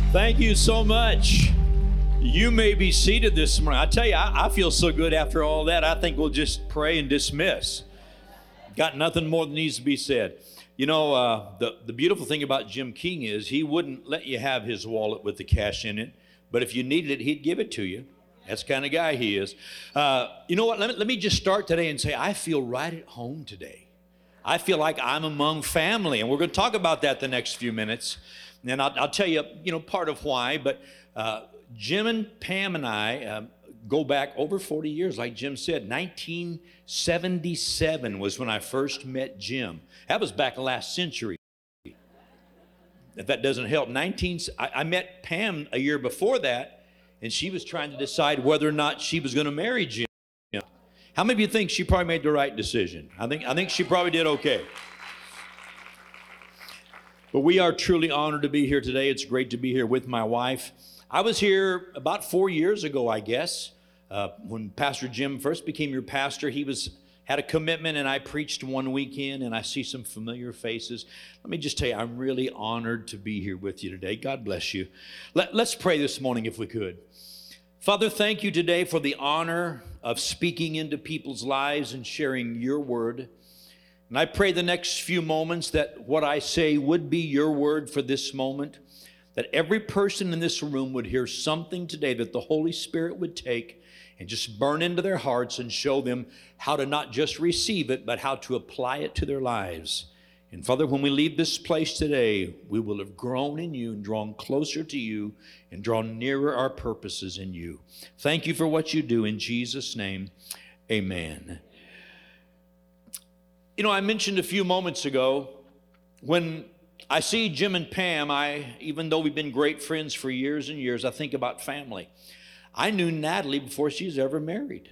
Thank you so much. You may be seated this morning. I tell you, I feel so good after all that. I think we'll just pray and dismiss. Got nothing more that needs to be said. You know, the beautiful thing about Jim King is he wouldn't let you have his wallet with the cash in it, but if you needed it, he'd give it to you. That's the kind of guy he is. You know what? Let me just start today and say I feel right at home today. I feel like I'm among family, and we're going to talk about that the next few minutes. And I'll tell you, part of why, but Jim and Pam and I go back over 40 years, like Jim said. 1977 was when I first met Jim. That was back last century. If that doesn't help, I met Pam a year before that, and she was trying to decide whether or not she was going to marry Jim. How many of you think she probably made the right decision? I think she probably did okay. But we are truly honored to be here today. It's great to be here with my wife. I was here about 4 years ago, I guess, when Pastor Jim first became your pastor. He had a commitment, and I preached one weekend, and I see some familiar faces. Let me just tell you, I'm really honored to be here with you today. God bless you. Let's pray this morning if we could. Father, thank you today for the honor of speaking into people's lives and sharing your word. And I pray the next few moments that what I say would be your word for this moment, that every person in this room would hear something today that the Holy Spirit would take and just burn into their hearts and show them how to not just receive it, but how to apply it to their lives. And Father, when we leave this place today, we will have grown in you and drawn closer to you and drawn nearer our purposes in you. Thank you for what you do. In Jesus' name, amen. I mentioned a few moments ago, when I see Jim and Pam, even though we've been great friends for years and years, I think about family. I knew Natalie before she was ever married,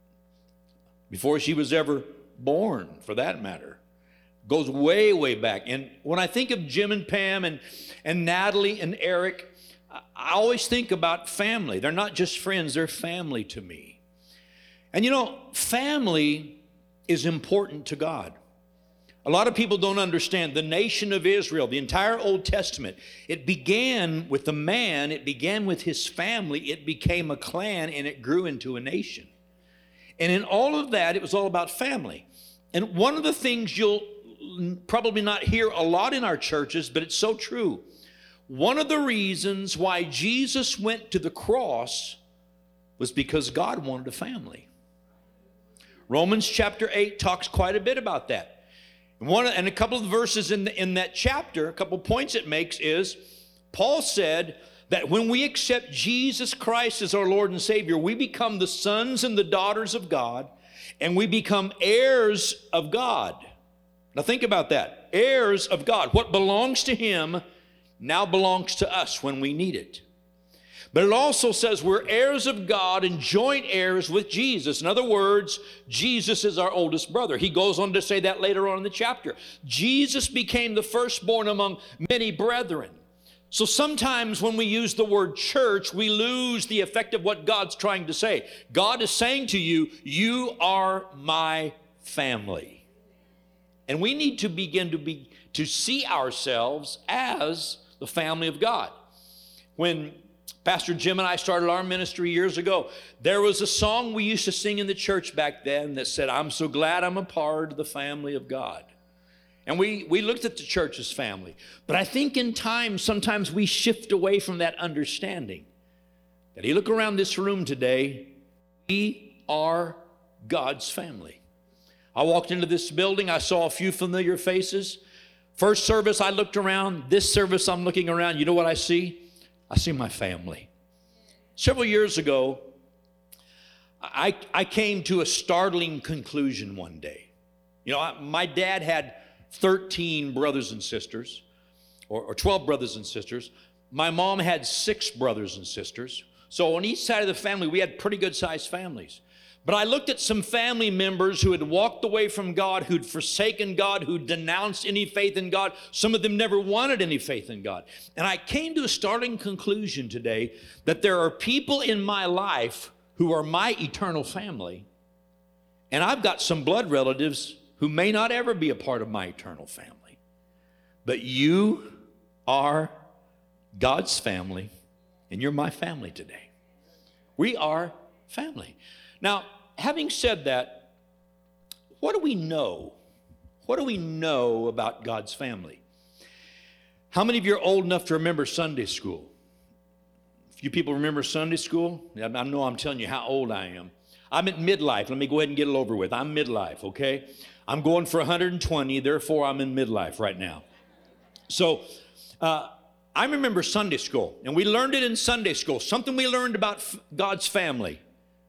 before she was ever born, for that matter. Goes way, way back. And when I think of Jim and Pam and Natalie and Eric, I always think about family. They're not just friends, they're family to me. And family is important to God. A lot of people don't understand the nation of Israel, the entire Old Testament. It began with the man, it began with his family, it became a clan, and it grew into a nation. And in all of that, it was all about family. And one of the things you'll probably not hear a lot in our churches, but it's so true. One of the reasons why Jesus went to the cross was because God wanted a family. Romans chapter 8 talks quite a bit about that. And a couple of verses in that chapter, a couple points it makes is, Paul said that when we accept Jesus Christ as our Lord and Savior, we become the sons and the daughters of God, and we become heirs of God. Now think about that. Heirs of God. What belongs to Him now belongs to us when we need it. But it also says we're heirs of God and joint heirs with Jesus. In other words, Jesus is our oldest brother. He goes on to say that later on in the chapter. Jesus became the firstborn among many brethren. So sometimes when we use the word church, we lose the effect of what God's trying to say. God is saying to you, you are my family. And we need to begin to see ourselves as the family of God. When Pastor Jim and I started our ministry years ago, there was a song we used to sing in the church back then that said, I'm so glad I'm a part of the family of God. And we looked at the church as family. But I think in time, sometimes we shift away from that understanding. That you look around this room today, we are God's family. I walked into this building, I saw a few familiar faces. First service, I looked around. This service, I'm looking around. You know what I see? I see my family. Several years ago, I came to a startling conclusion one day. My dad had 13 brothers and sisters, or 12 brothers and sisters. My mom had 6 brothers and sisters. So on each side of the family, we had pretty good sized families. But I looked at some family members who had walked away from God, who'd forsaken God, who'd denounced any faith in God. Some of them never wanted any faith in God. And I came to a startling conclusion today that there are people in my life who are my eternal family, and I've got some blood relatives who may not ever be a part of my eternal family. But you are God's family, and you're my family today. We are family. Now, having said that, what do we know? What do we know about God's family? How many of you are old enough to remember Sunday school? A few people remember Sunday school? I know I'm telling you how old I am. I'm at midlife. Let me go ahead and get it over with. I'm midlife, okay? I'm going for 120, therefore I'm in midlife right now. So I remember Sunday school, and we learned it in Sunday school, something we learned about God's family.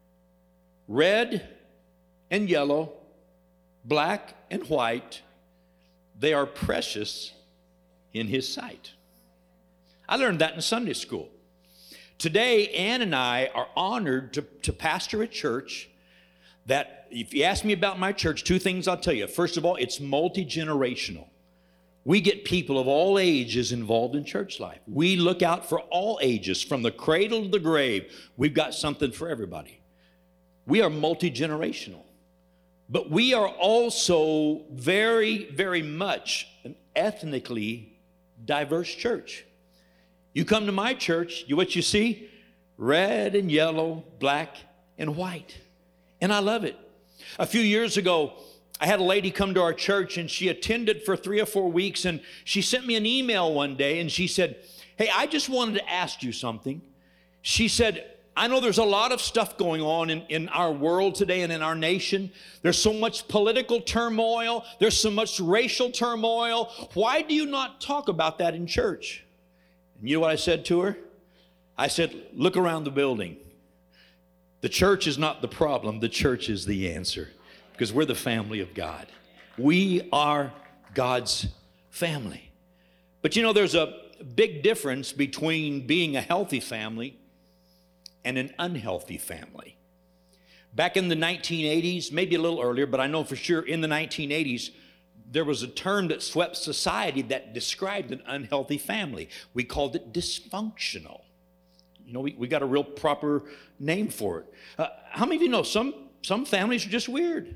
Red and yellow, black and white, they are precious in His sight. I learned that in Sunday school. Today, Ann and I are honored to pastor a church that, if you ask me about my church, two things I'll tell you. First of all, it's multi-generational. We get people of all ages involved in church life. We look out for all ages, from the cradle to the grave. We've got something for everybody. We are multi-generational. But we are also very, very much an ethnically diverse church. You come to my church, what you see? Red and yellow, black and white. And I love it. A few years ago, I had a lady come to our church, and she attended for 3 or 4 weeks, and she sent me an email one day, and she said, "Hey, I just wanted to ask you something." She said, "I know there's a lot of stuff going on in our world today and in our nation. There's so much political turmoil. There's so much racial turmoil. Why do you not talk about that in church?" And you know what I said to her? I said, "Look around the building. The church is not the problem. The church is the answer, because we're the family of God. We are God's family." But you know, there's a big difference between being a healthy family and an unhealthy family. Back in the 1980s, maybe a little earlier, but I know for sure in the 1980s, there was a term that swept society that described an unhealthy family. We called it dysfunctional. You know, we got a real proper name for it. How many of you know some families are just weird?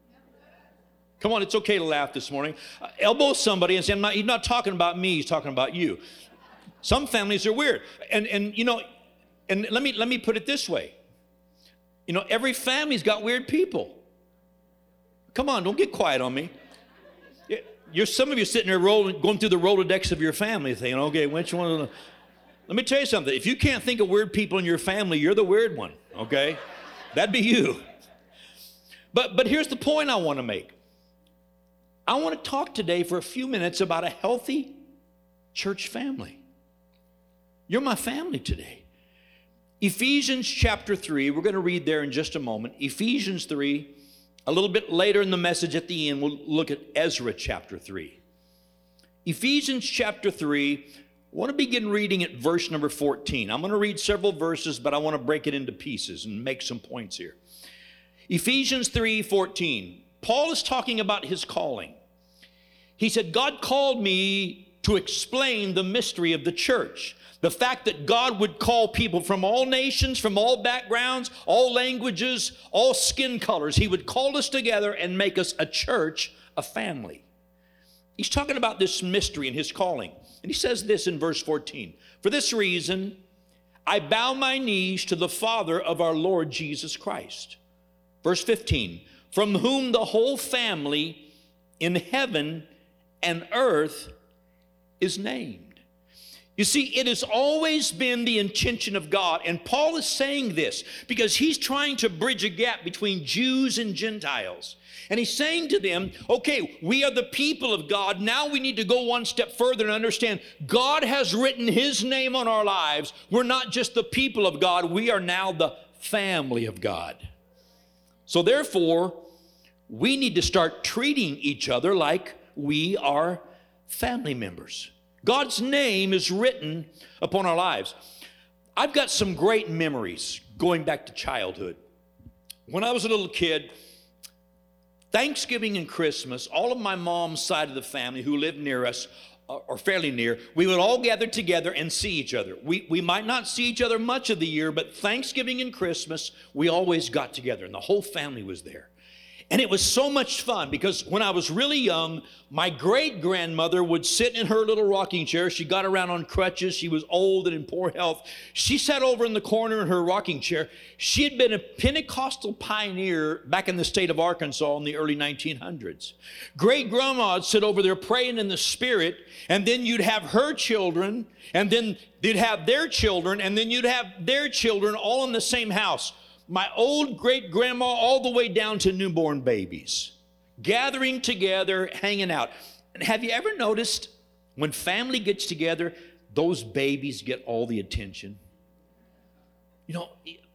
Come on, it's okay to laugh this morning. Elbow somebody and say, he's not talking about me, he's talking about you. Some families are weird. And you know, and let me put it this way. You know, every family's got weird people. Come on, don't get quiet on me. Some of you sitting there going through the Rolodex of your family thinking, okay, which one of them? Let me tell you something. If you can't think of weird people in your family, you're the weird one, okay? That'd be you. But here's the point I want to make. I want to talk today for a few minutes about a healthy church family. You're my family today. Ephesians chapter 3, we're going to read there in just a moment. Ephesians 3, a little bit later in the message at the end, we'll look at Ezra chapter 3. Ephesians chapter 3, I want to begin reading at verse number 14. I'm going to read several verses, but I want to break it into pieces and make some points here. Ephesians 3:14. Paul is talking about his calling. He said, "God called me to explain the mystery of the church." The fact that God would call people from all nations, from all backgrounds, all languages, all skin colors. He would call us together and make us a church, a family. He's talking about this mystery and his calling. And he says this in verse 14. "For this reason, I bow my knees to the Father of our Lord Jesus Christ." Verse 15. "From whom the whole family in heaven and earth is named." You see, it has always been the intention of God, and Paul is saying this because he's trying to bridge a gap between Jews and Gentiles. And he's saying to them, okay, we are the people of God. Now we need to go one step further and understand God has written his name on our lives. We're not just the people of God. We are now the family of God. So therefore, we need to start treating each other like we are family members. God's name is written upon our lives. I've got some great memories going back to childhood. When I was a little kid, Thanksgiving and Christmas, all of my mom's side of the family who lived near us, or fairly near, we would all gather together and see each other. We might not see each other much of the year, but Thanksgiving and Christmas, we always got together, and the whole family was there. And it was so much fun because when I was really young, my great-grandmother would sit in her little rocking chair. She got around on crutches. She was old and in poor health. She sat over in the corner in her rocking chair. She had been a Pentecostal pioneer back in the state of Arkansas in the early 1900s. Great-grandma would sit over there praying in the Spirit, and then you'd have her children, and then they'd have their children, and then you'd have their children all in the same house. My old great-grandma all the way down to newborn babies, gathering together, hanging out. And have you ever noticed when family gets together, those babies get all the attention? You know,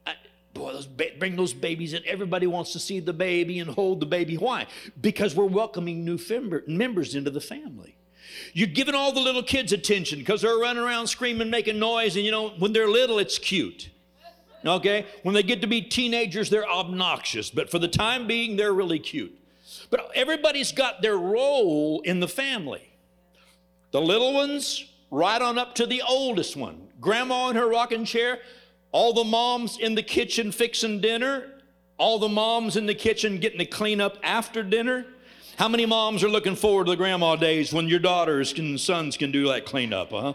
bring those babies in. Everybody wants to see the baby and hold the baby. Why? Because we're welcoming new members into the family. You're giving all the little kids attention because they're running around screaming, making noise, and you know, when they're little, it's cute. Okay? When they get to be teenagers, they're obnoxious, but for the time being, they're really cute. But everybody's got their role in the family. The little ones, right on up to the oldest one. Grandma in her rocking chair, all the moms in the kitchen fixing dinner, all the moms in the kitchen getting to clean up after dinner. How many moms are looking forward to the grandma days when your daughters and sons can do that cleanup, huh?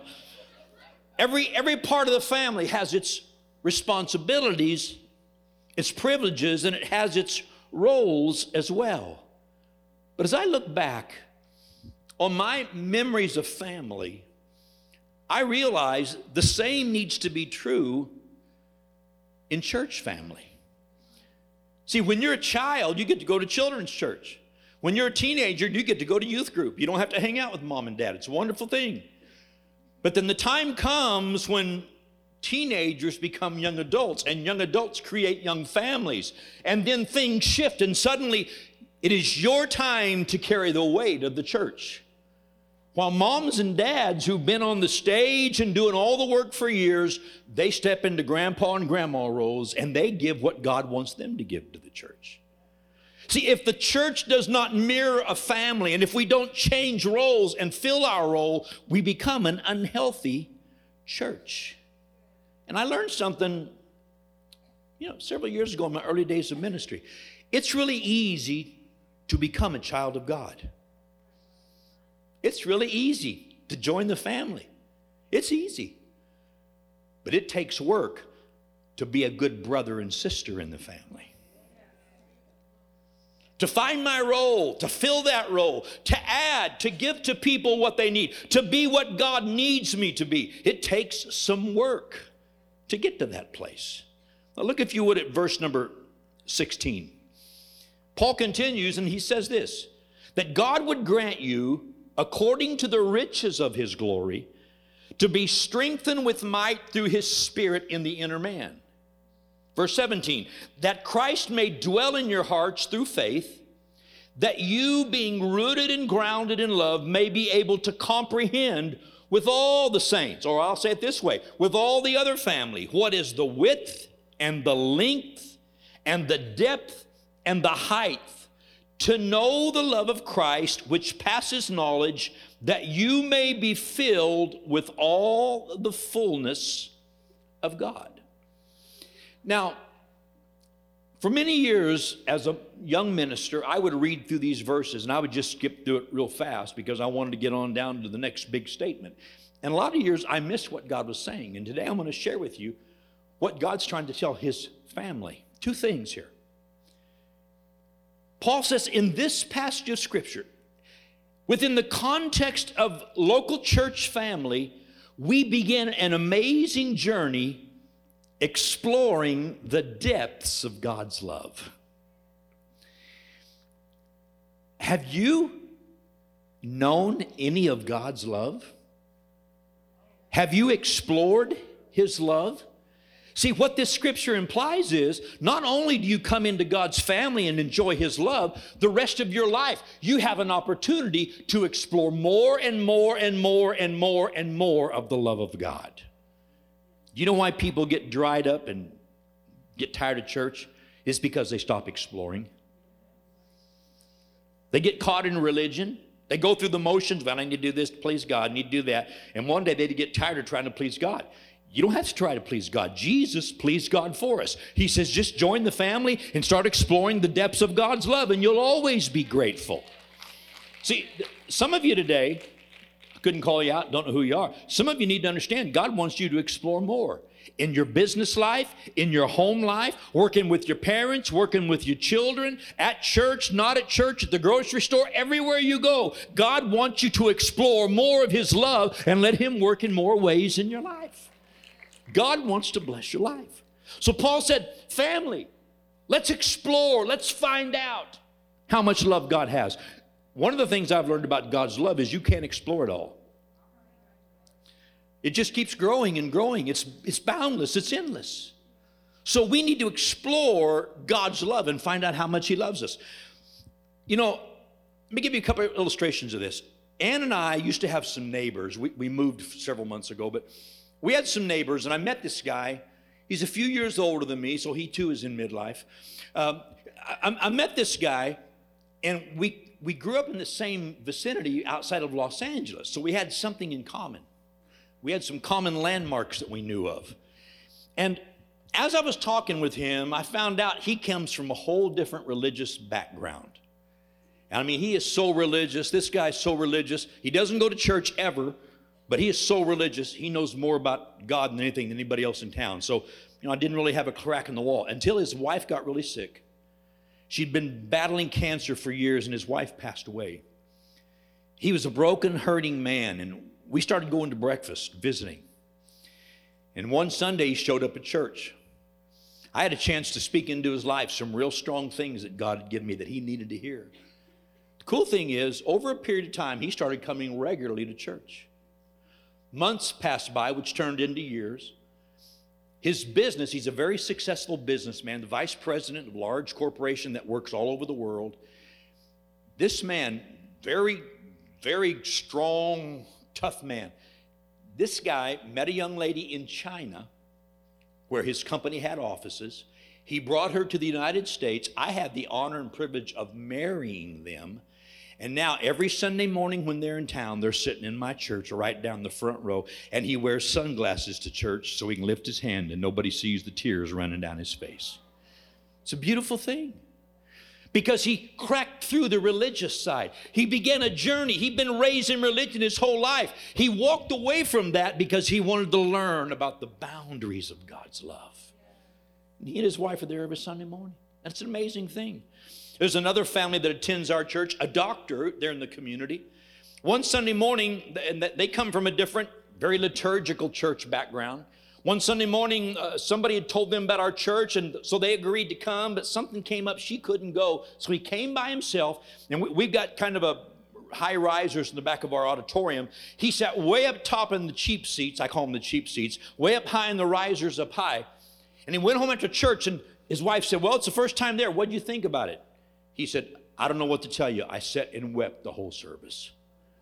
Every part of the family has its responsibilities, its privileges, and it has its roles as well. But as I look back on my memories of family, I realize the same needs to be true in church family. See, when you're a child, you get to go to children's church. When you're a teenager, you get to go to youth group. You don't have to hang out with mom and dad. It's a wonderful thing. But then the time comes when teenagers become young adults, and young adults create young families. And then things shift, and suddenly it is your time to carry the weight of the church. While moms and dads who've been on the stage and doing all the work for years, they step into grandpa and grandma roles, and they give what God wants them to give to the church. See, if the church does not mirror a family, and if we don't change roles and fill our role, we become an unhealthy church. And I learned something, several years ago in my early days of ministry. It's really easy to become a child of God. It's really easy to join the family. It's easy. But it takes work to be a good brother and sister in the family. To find my role, to fill that role, to add, to give to people what they need, to be what God needs me to be. It takes some work to get to that place. Now look, if you would, at verse number 16. Paul continues and he says this, that God would grant you, according to the riches of his glory, to be strengthened with might through his Spirit in the inner man. Verse 17, that Christ may dwell in your hearts through faith, that you, being rooted and grounded in love, may be able to comprehend with all the saints, or I'll say it this way, with all the other family, what is the width and the length and the depth and the height, to know the love of Christ, which passes knowledge, that you may be filled with all the fullness of God. Now, for many years as a young minister, I would read through these verses and I would just skip through it real fast because I wanted to get on down to the next big statement. And a lot of years I missed what God was saying. And today I'm going to share with you what God's trying to tell his family. Two things here. Paul says in this passage of Scripture, within the context of local church family, we begin an amazing journey exploring the depths of God's love. Have you known any of God's love? Have you explored his love? See, what this scripture implies is not only do you come into God's family and enjoy his love, the rest of your life you have an opportunity to explore more and more and more and more and more of the love of God. You know why people get dried up and get tired of church? It's because they stop exploring. They get caught in religion. They go through the motions. Well, I need to do this to please God. I need to do that. And one day they get tired of trying to please God. You don't have to try to please God. Jesus pleased God for us. He says, just join the family and start exploring the depths of God's love, and you'll always be grateful. See, some of you today, I couldn't call you out, don't know who you are. Some of you need to understand God wants you to explore more. In your business life, in your home life, working with your parents, working with your children, at church, not at church, at the grocery store, everywhere you go. God wants you to explore more of His love and let Him work in more ways in your life. God wants to bless your life. So Paul said, family, let's explore, let's find out how much love God has. One of the things I've learned about God's love is you can't explore it all. It just keeps growing and growing. It's boundless, it's endless. So we need to explore God's love and find out how much He loves us. You know, let me give you a couple of illustrations of this. Ann and I used to have some neighbors. We moved several months ago, but we had some neighbors, and I met this guy. He's a few years older than me, so he too is in midlife. I met this guy, and we grew up in the same vicinity outside of Los Angeles, so we had something in common. We had some common landmarks that we knew of. And as I was talking with him, I found out he comes from a whole different religious background. I mean, he is so religious. This guy's so religious. He doesn't go to church ever, but he is so religious. He knows more about God than anything than anybody else in town. So, I didn't really have a crack in the wall until his wife got really sick. She'd been battling cancer for years, and his wife passed away. He was a broken, hurting man, and we started going to breakfast, visiting. And one Sunday, he showed up at church. I had a chance to speak into his life some real strong things that God had given me that he needed to hear. The cool thing is, over a period of time, he started coming regularly to church. Months passed by, which turned into years. His business, he's a very successful businessman, the vice president of a large corporation that works all over the world. This man, very, very strong, tough man. This guy met a young lady in China where his company had offices. He brought her to the United States. I had the honor and privilege of marrying them. And now every Sunday morning when they're in town, they're sitting in my church right down the front row, and he wears sunglasses to church so he can lift his hand and nobody sees the tears running down his face. It's a beautiful thing because he cracked through the religious side. He began a journey. He'd been raised in religion his whole life. He walked away from that because he wanted to learn about the boundaries of God's love. And he and his wife are there every Sunday morning. That's an amazing thing. There's another family that attends our church, a doctor there in the community. One Sunday morning, and they come from a different, very liturgical church background. One Sunday morning, somebody had told them about our church, and so they agreed to come, but something came up. She couldn't go, so he came by himself, and we've got kind of a high risers in the back of our auditorium. He sat way up top in the cheap seats. I call them the cheap seats, way up high in the risers up high. And he went home after church, and his wife said, well, it's the first time there. What do you think about it? He said, I don't know what to tell you. I sat and wept the whole service.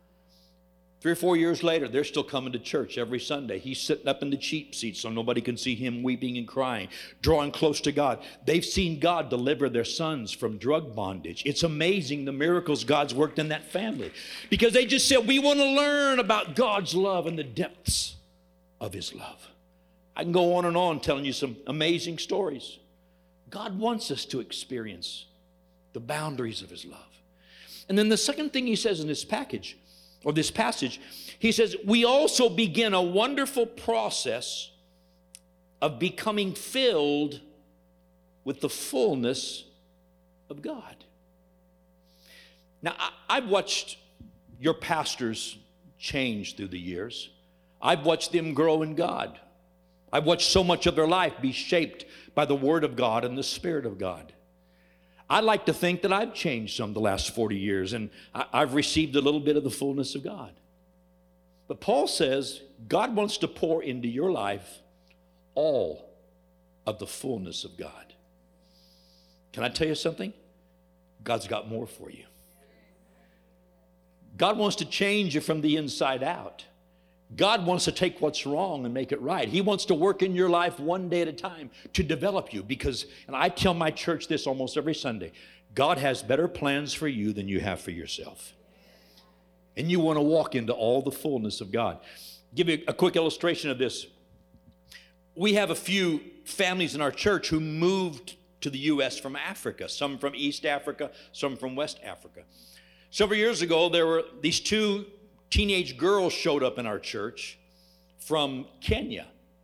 3 or 4 years later, they're still coming to church every Sunday. He's sitting up in the cheap seats so nobody can see him weeping and crying, drawing close to God. They've seen God deliver their sons from drug bondage. It's amazing the miracles God's worked in that family because they just said, we want to learn about God's love and the depths of His love. I can go on telling you some amazing stories. God wants us to experience the boundaries of His love. And then the second thing he says in this passage, he says, we also begin a wonderful process of becoming filled with the fullness of God. Now, I've watched your pastors change through the years. I've watched them grow in God. I've watched so much of their life be shaped by the Word of God and the Spirit of God. I like to think that I've changed some the last 40 years, and I've received a little bit of the fullness of God. But Paul says God wants to pour into your life all of the fullness of God. Can I tell you something? God's got more for you. God wants to change you from the inside out. God wants to take what's wrong and make it right. He wants to work in your life one day at a time to develop you because, and I tell my church this almost every Sunday, God has better plans for you than you have for yourself. And you want to walk into all the fullness of God. Give you a quick illustration of this. we have a few families in our church who moved to the U.S. from Africa, some from East Africa, some from West Africa. Several years ago, there were these two teenage girls showed up in our church from Kenya.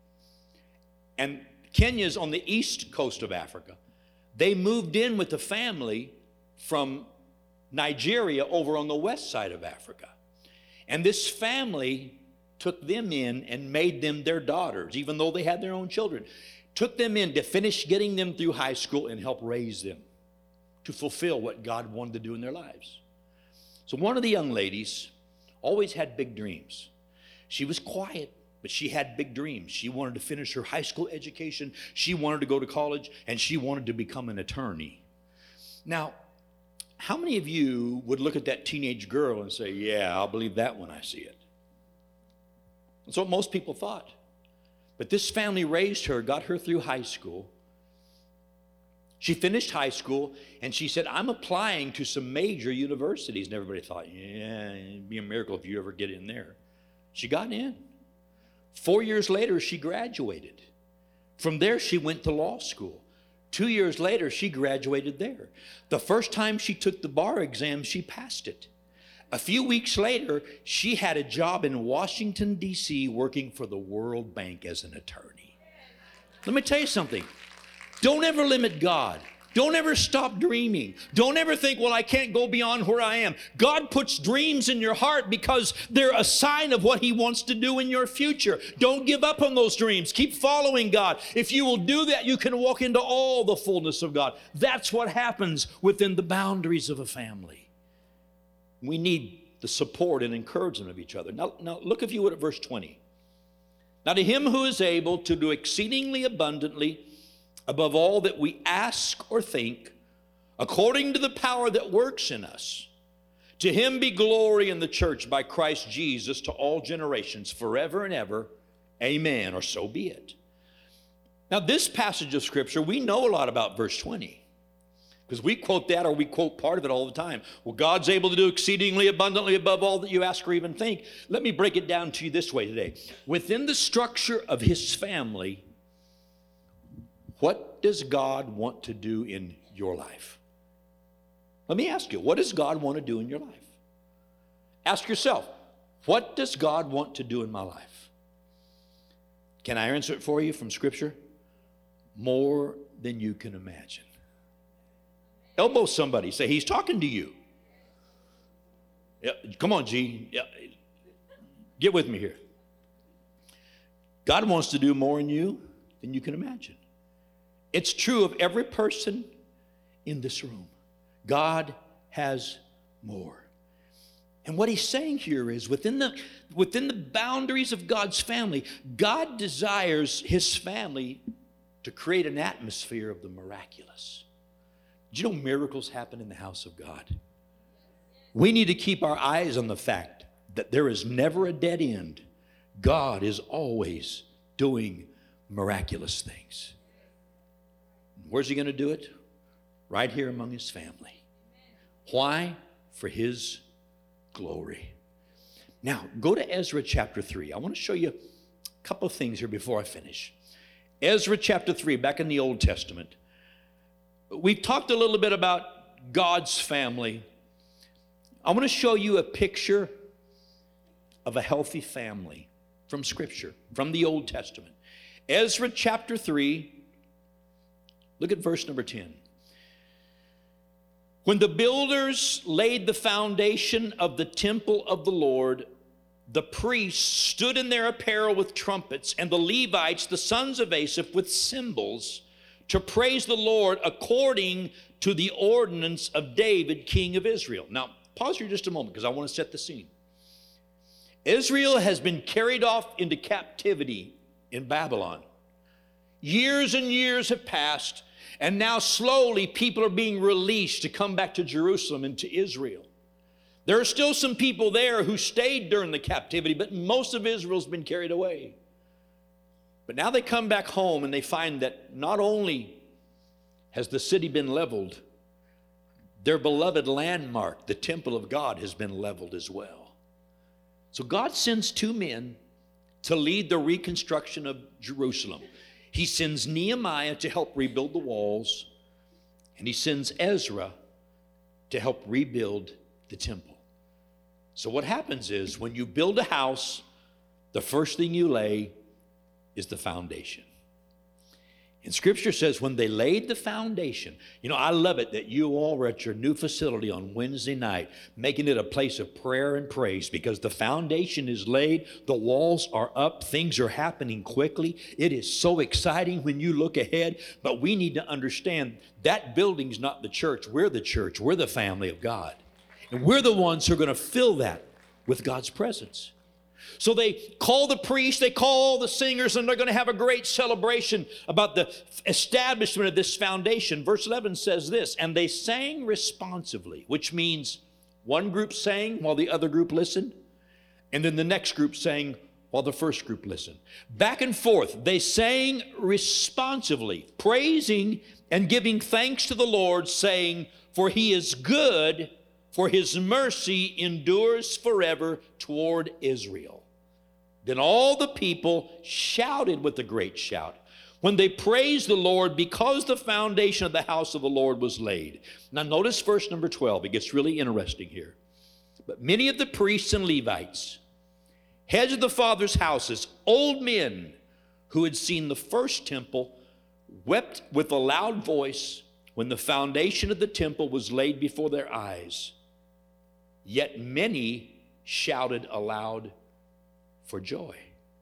And Kenya's on the east coast of Africa. They moved in with a family from Nigeria over on the west side of Africa. And this family took them in and made them their daughters, even though they had their own children. Took them in to finish getting them through high school and help raise them to fulfill what God wanted to do in their lives. So one of the young ladies always had big dreams. She was quiet, but she had big dreams. She wanted to finish her high school education. She wanted to go to college, and she wanted to become an attorney. Now, how many of you would look at that teenage girl and say, yeah, I'll believe that when I see it? That's what most people thought. But this family raised her, got her through high school. She finished high school, and she said, I'm applying to some major universities. And everybody thought, yeah, it'd be a miracle if you ever get in there. She got in. 4 years later, she graduated. From there, she went to law school. 2 years later, she graduated there. The first time she took the bar exam, she passed it. A few weeks later, she had a job in Washington, D.C., working for the World Bank as an attorney. Let me tell you something. Don't ever limit God. Don't ever stop dreaming. Don't ever think, well, I can't go beyond where I am. God puts dreams in your heart because they're a sign of what He wants to do in your future. Don't give up on those dreams. Keep following God. If you will do that, you can walk into all the fullness of God. That's what happens within the boundaries of a family. We need the support and encouragement of each other. Now look, if you would, at verse 20. Now to Him who is able to do exceedingly abundantly above all that we ask or think, according to the power that works in us, to Him be glory in the church by Christ Jesus to all generations, forever and ever. Amen, or so be it. Now this passage of Scripture, we know a lot about verse 20. Because we quote that, or we quote part of it all the time. Well, God's able to do exceedingly abundantly above all that you ask or even think. Let me break it down to you this way today. Within the structure of His family, what does God want to do in your life? Let me ask you, what does God want to do in your life? Ask yourself, what does God want to do in my life? Can I answer it for you from Scripture? More than you can imagine. Elbow somebody. Say, He's talking to you. Yeah, come on, G. Yeah, get with me here. God wants to do more in you than you can imagine. It's true of every person in this room. God has more. And what He's saying here is within the boundaries of God's family, God desires His family to create an atmosphere of the miraculous. Do you know miracles happen in the house of God? We need to keep our eyes on the fact that there is never a dead end. God is always doing miraculous things. Where's He going to do it? Right here among His family. Why? For His glory. Now, go to Ezra chapter 3. I want to show you a couple of things here before I finish. Ezra chapter 3, back in the Old Testament. We've talked a little bit about God's family. I want to show you a picture of a healthy family from Scripture, from the Old Testament. Ezra chapter 3, look at verse number 10. When the builders laid the foundation of the temple of the Lord, the priests stood in their apparel with trumpets, and the Levites, the sons of Asaph, with cymbals, to praise the Lord according to the ordinance of David, king of Israel. Now, pause here just a moment because I want to set the scene. Israel has been carried off into captivity in Babylon. Years and years have passed, and now slowly people are being released to come back to Jerusalem and to Israel. There are still some people there who stayed during the captivity, but most of Israel's been carried away. But now they come back home and they find that not only has the city been leveled, their beloved landmark, the temple of God, has been leveled as well. So God sends two men, to lead the reconstruction of Jerusalem. He sends Nehemiah to help rebuild the walls, and he sends Ezra to help rebuild the temple. So what happens is, when you build a house, the first thing you lay is the foundation. And Scripture says when they laid the foundation, I love it that you all were at your new facility on Wednesday night, making it a place of prayer and praise, because the foundation is laid, the walls are up, things are happening quickly. It is so exciting when you look ahead, but we need to understand that building's not the church. We're the church. We're the family of God. And we're the ones who are going to fill that with God's presence. So they call the priests, they call the singers, and they're going to have a great celebration about the establishment of this foundation. Verse 11 says this, and they sang responsively, which means one group sang while the other group listened, and then the next group sang while the first group listened. Back and forth, they sang responsively, praising and giving thanks to the Lord, saying, for he is good, for his mercy endures forever toward Israel. Then all the people shouted with a great shout when they praised the Lord, because the foundation of the house of the Lord was laid. Now notice verse number 12. It gets really interesting here. But many of the priests and Levites, heads of the fathers' houses, old men who had seen the first temple, wept with a loud voice when the foundation of the temple was laid before their eyes. Yet many shouted aloud for joy.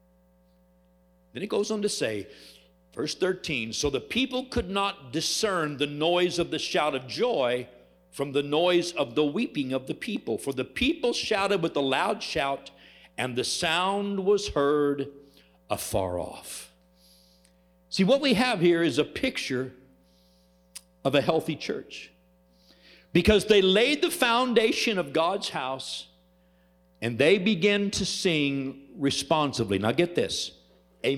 Then it goes on to say, verse 13, so the people could not discern the noise of the shout of joy from the noise of the weeping of the people. For the people shouted with a loud shout, and the sound was heard afar off. See, what we have here is a picture of a healthy church, because they laid the foundation of God's house and they began to sing responsively. Now get this, a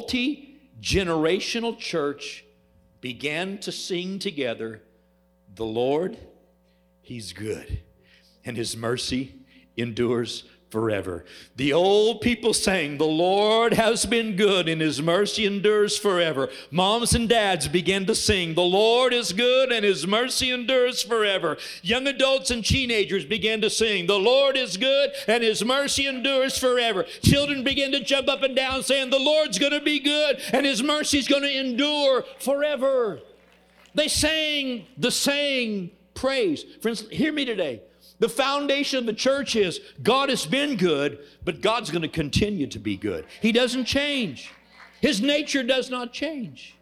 multi-generational church began to sing together, the Lord, he's good, and his mercy endures forever. The old people sang, the Lord has been good and his mercy endures forever. Moms and dads began to sing, the Lord is good and his mercy endures forever. Young adults and teenagers began to sing, the Lord is good and his mercy endures forever. Children began to jump up and down saying, the Lord's going to be good and his mercy is going to endure forever. They sang the same praise. Friends, hear me today. The foundation of the church is God has been good, but God's going to continue to be good. He doesn't change. His nature does not change.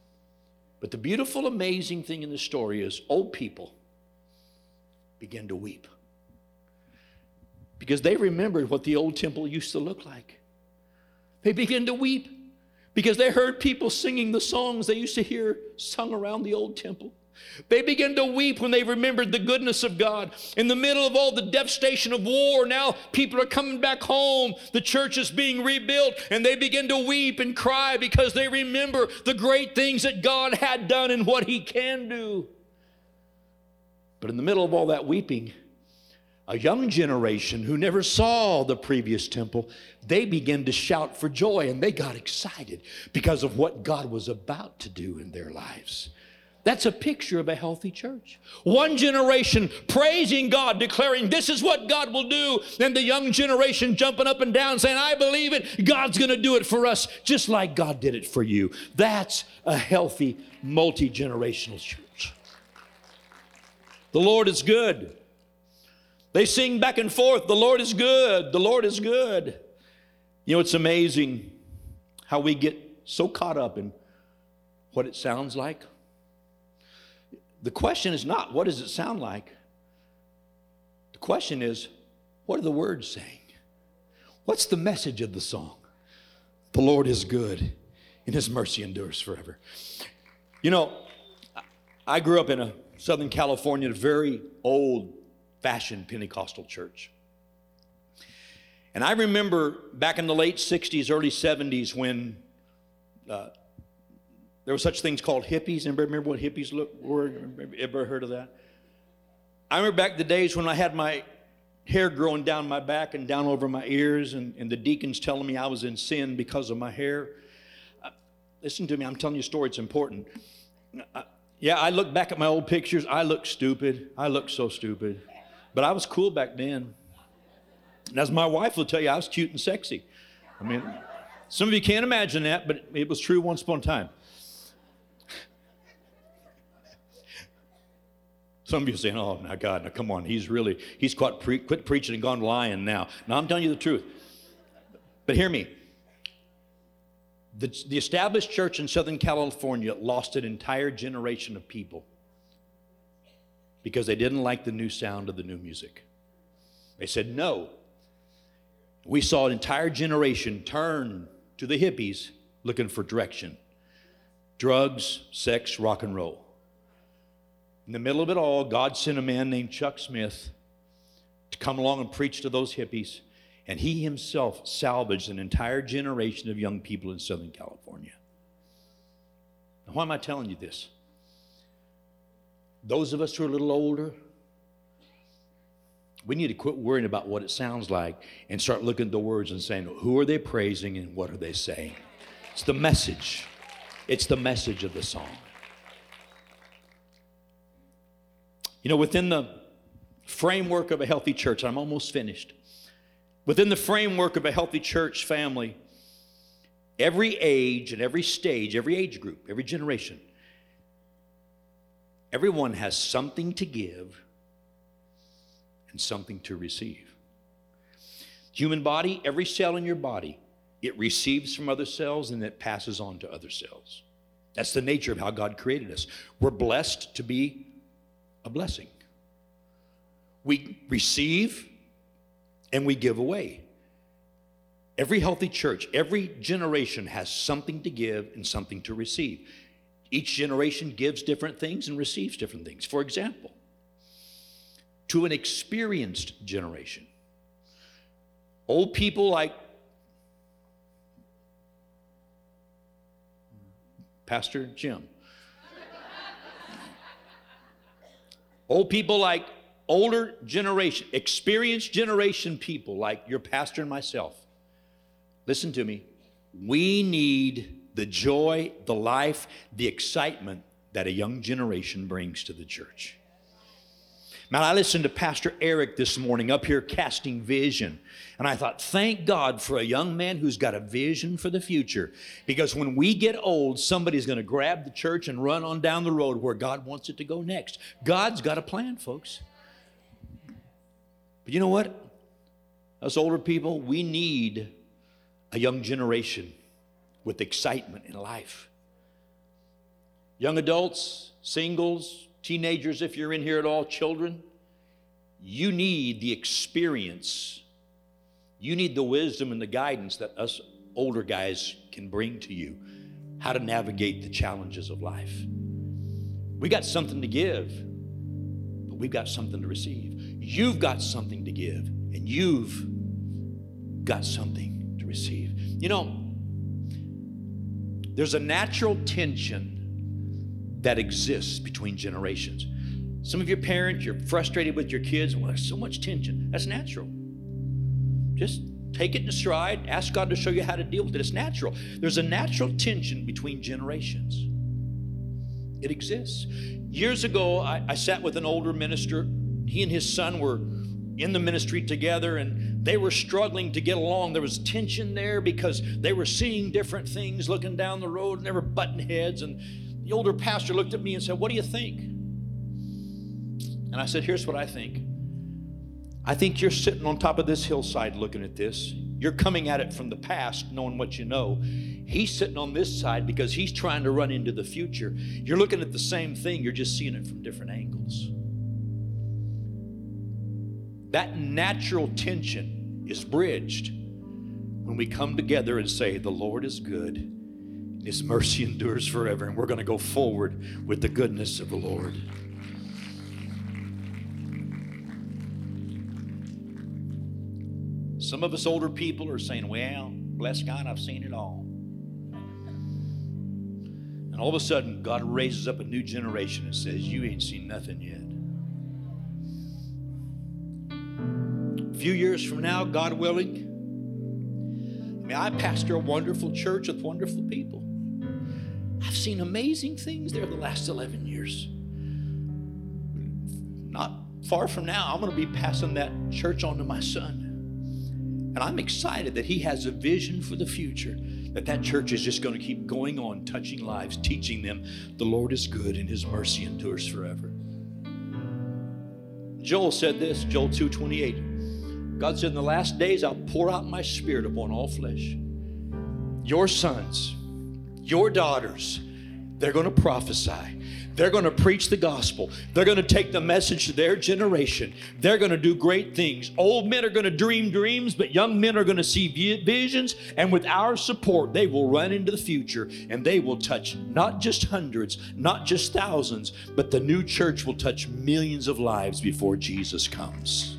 But the beautiful, amazing thing in the story is old people begin to weep, because they remembered what the old temple used to look like. They began to weep because they heard people singing the songs they used to hear sung around the old temple. They began to weep when they remembered the goodness of God. In the middle of all the devastation of war, now people are coming back home. The church is being rebuilt, and they begin to weep and cry because they remember the great things that God had done and what he can do. But in the middle of all that weeping, a young generation who never saw the previous temple, they began to shout for joy, and they got excited because of what God was about to do in their lives. That's a picture of a healthy church. One generation praising God, declaring this is what God will do. And the young generation jumping up and down saying, I believe it. God's going to do it for us just like God did it for you. That's a healthy, multi-generational church. The Lord is good. They sing back and forth, the Lord is good. The Lord is good. You know, it's amazing how we get so caught up in what it sounds like. The question is not, what does it sound like? The question is, what are the words saying? What's the message of the song? The Lord is good, and his mercy endures forever. You know, I grew up in a Southern California, very old-fashioned Pentecostal church. And I remember back in the late 60s, early 70s when there were such things called hippies. Anybody remember what hippies were? Ever heard of that? I remember back the days when I had my hair growing down my back and down over my ears, and the deacons telling me I was in sin because of my hair. Listen to me, I'm telling you a story, it's important. Yeah, I look back at my old pictures, I look stupid. I look so stupid. But I was cool back then. And as my wife will tell you, I was cute and sexy. I mean, some of you can't imagine that, but it was true once upon a time. Some of you are saying, oh, my God, now come on, he's quit preaching and gone lying now. Now, I'm telling you the truth. But hear me. The established church in Southern California lost an entire generation of people because they didn't like the new sound of the new music. They said no. We saw an entire generation turn to the hippies looking for direction. Drugs, sex, rock and roll. In the middle of it all, God sent a man named Chuck Smith to come along and preach to those hippies, and he himself salvaged an entire generation of young people in Southern California. Now, why am I telling you this? Those of us who are a little older, we need to quit worrying about what it sounds like and start looking at the words and saying, who are they praising and what are they saying? It's the message. It's the message of the song. You know, within the framework of a healthy church, I'm almost finished. Within the framework of a healthy church family, every age and every stage, every age group, every generation, everyone has something to give and something to receive. Human body, every cell in your body, it receives from other cells and it passes on to other cells. That's the nature of how God created us. We're blessed to be a blessing. We receive and we give away. Every healthy church, every generation has something to give and something to receive. Each generation gives different things and receives different things. For example, to an experienced generation, old people like Pastor Jim, old people like older generation, experienced generation people like your pastor and myself. Listen to me. We need the joy, the life, the excitement that a young generation brings to the church. Man, I listened to Pastor Eric this morning up here casting vision. And I thought, thank God for a young man who's got a vision for the future. Because when we get old, somebody's going to grab the church and run on down the road where God wants it to go next. God's got a plan, folks. But you know what? Us older people, we need a young generation with excitement in life. Young adults, singles, teenagers, if you're in here at all, children, you need the experience. You need the wisdom and the guidance that us older guys can bring to you, how to navigate the challenges of life. We got something to give, but we've got something to receive. You've got something to give, and you've got something to receive. You know, there's a natural tension that exists between generations. Some of your parents, you're frustrated with your kids. Well, there's so much tension. That's natural. Just take it in stride. Ask God to show you how to deal with it. It's natural. There's a natural tension between generations. It exists. Years ago, I sat with an older minister. He and his son were in the ministry together, and they were struggling to get along. There was tension there because they were seeing different things, looking down the road, and they were butting heads. And the older pastor looked at me and said, "What do you think?" And I said, "Here's what I think. I think you're sitting on top of this hillside looking at this. You're coming at it from the past, knowing what you know. He's sitting on this side because he's trying to run into the future. You're looking at the same thing, you're just seeing it from different angles." That natural tension is bridged when we come together and say, "The Lord is good, and His mercy endures forever," and we're going to go forward with the goodness of the Lord. Some of us older people are saying, "Well, bless God, I've seen it all." And all of a sudden, God raises up a new generation and says, "You ain't seen nothing yet." A few years from now, God willing, I pastor a wonderful church with wonderful people. I've seen amazing things there the last 11 years. Not far from now, I'm going to be passing that church on to my son. And I'm excited that he has a vision for the future, that church is just going to keep going on, touching lives, teaching them the Lord is good and his mercy endures forever. Joel said this, Joel 2:28. God said, in the last days, I'll pour out my spirit upon all flesh. Your sons, your daughters, they're going to prophesy. They're going to preach the gospel. They're going to take the message to their generation. They're going to do great things. Old men are going to dream dreams, but young men are going to see visions. And with our support, they will run into the future and they will touch not just hundreds, not just thousands, but the new church will touch millions of lives before Jesus comes.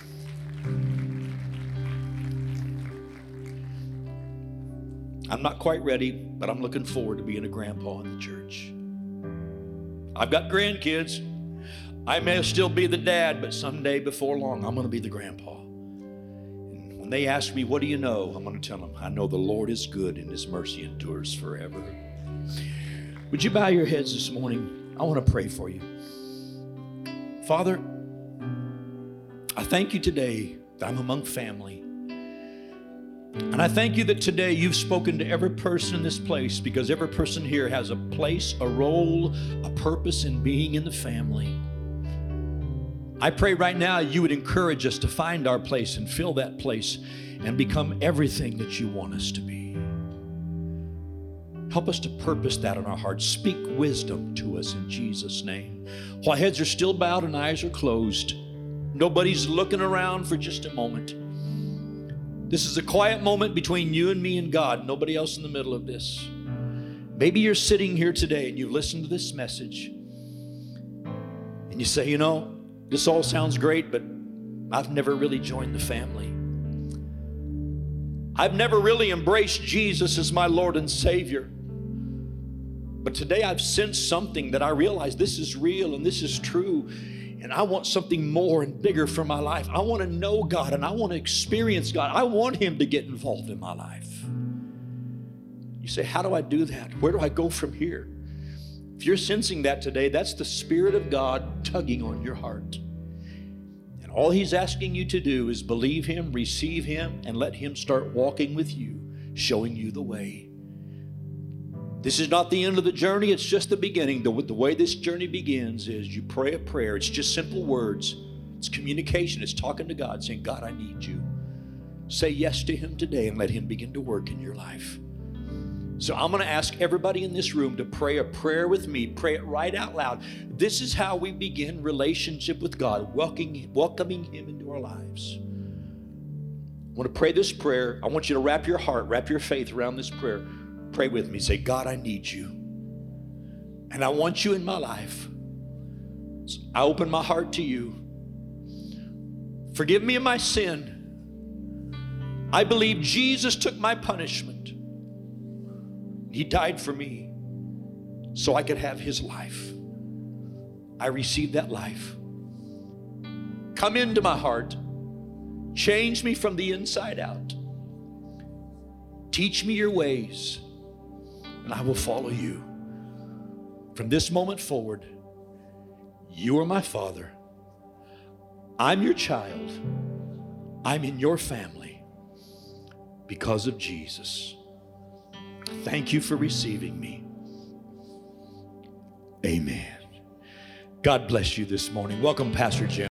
I'm not quite ready, but I'm looking forward to being a grandpa in the church. I've got grandkids. I may still be the dad, but someday before long, I'm going to be the grandpa. And when they ask me, what do you know? I'm going to tell them, I know the Lord is good and his mercy endures forever. Would you bow your heads this morning? I want to pray for you. Father, I thank you today that I'm among family. And I thank you that today you've spoken to every person in this place, because every person here has a place, a role, a purpose in being in the family. I pray right now you would encourage us to find our place and fill that place and become everything that you want us to be. Help us to purpose that in our hearts. Speak wisdom to us in Jesus' name. While heads are still bowed and eyes are closed, nobody's looking around for just a moment. This is a quiet moment between you and me and God. Nobody else in the middle of this. Maybe you're sitting here today and you've listened to this message and you say, this all sounds great, but I've never really joined the family. I've never really embraced Jesus as my Lord and Savior. But today I've sensed something that I realize this is real and this is true. And I want something more and bigger for my life. I want to know God and I want to experience God. I want him to get involved in my life. You say, how do I do that? Where do I go from here? If you're sensing that today, that's the Spirit of God tugging on your heart. And all he's asking you to do is believe him, receive him, and let him start walking with you, showing you the way. This is not the end of the journey, it's just the beginning. The way this journey begins is you pray a prayer. It's just simple words. It's communication. It's talking to God, saying, God, I need you. Say yes to him today and let him begin to work in your life. So I'm going to ask everybody in this room to pray a prayer with me. Pray it right out loud. This is how we begin relationship with God, welcoming him into our lives. I want to pray this prayer. I want you to wrap your heart, wrap your faith around this prayer. Pray with me. Say, God, I need you. And I want you in my life. So I open my heart to you. Forgive me of my sin. I believe Jesus took my punishment. He died for me so I could have his life. I received that life. Come into my heart. Change me from the inside out. Teach me your ways. And I will follow you. From this moment forward, you are my Father. I'm your child. I'm in your family because of Jesus. Thank you for receiving me. Amen. God bless you this morning. Welcome, Pastor Jim.